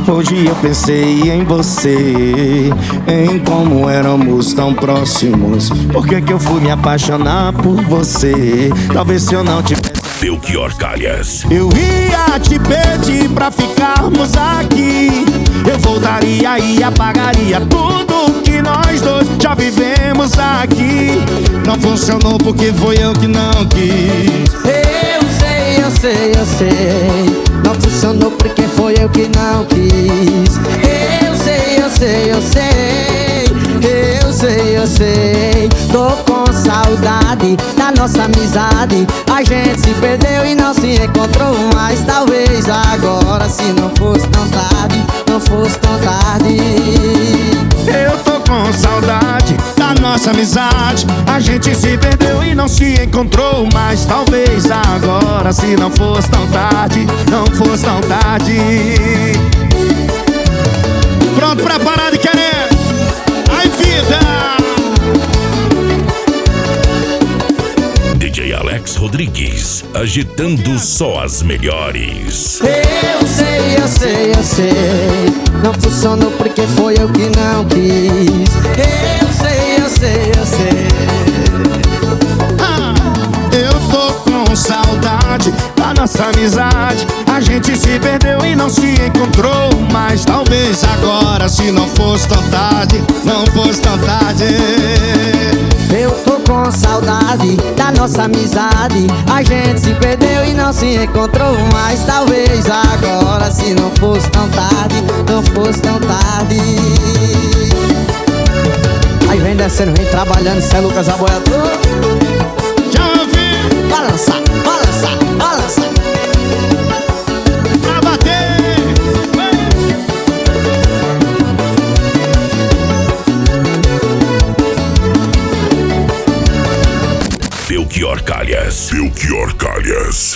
Hoje eu pensei em você, em como éramos tão próximos. Por que eu fui me apaixonar por você? Talvez se eu não tivesse... Belchior Calhas. Eu ia te pedir pra ficarmos aqui. Eu voltaria e apagaria tudo que nós dois já vivemos aqui. Não funcionou porque foi eu que não quis. Eu sei. Não funcionou porque foi eu que não quis. Eu sei. Tô com saudade da nossa amizade. A gente se perdeu e não se encontrou mais. Talvez agora, se não fosse tão tarde, não fosse tão tarde. Eu tô com saudade da nossa amizade. A gente se perdeu e não se encontrou mais. Talvez agora, se não fosse tão tarde, não fosse tão tarde. Pronto, preparado e querendo. Ai, vida! DJ Alex Rodrigues, agitando só as melhores. Eu sei. Não funcionou porque foi eu que não quis. Eu sei. Eu tô com saudade da nossa amizade. A gente se perdeu e não se encontrou mais. Talvez agora, se não fosse tão tarde, não fosse tão tarde. Eu tô com saudade da nossa amizade. A gente se perdeu e não se encontrou mais. Talvez agora, se não fosse tão tarde, não fosse tão tarde. Aí vem descendo, vem trabalhando, Cé Lucas Aboiador. Já ouvi! Balança. Pra bater! Belchior Calhas.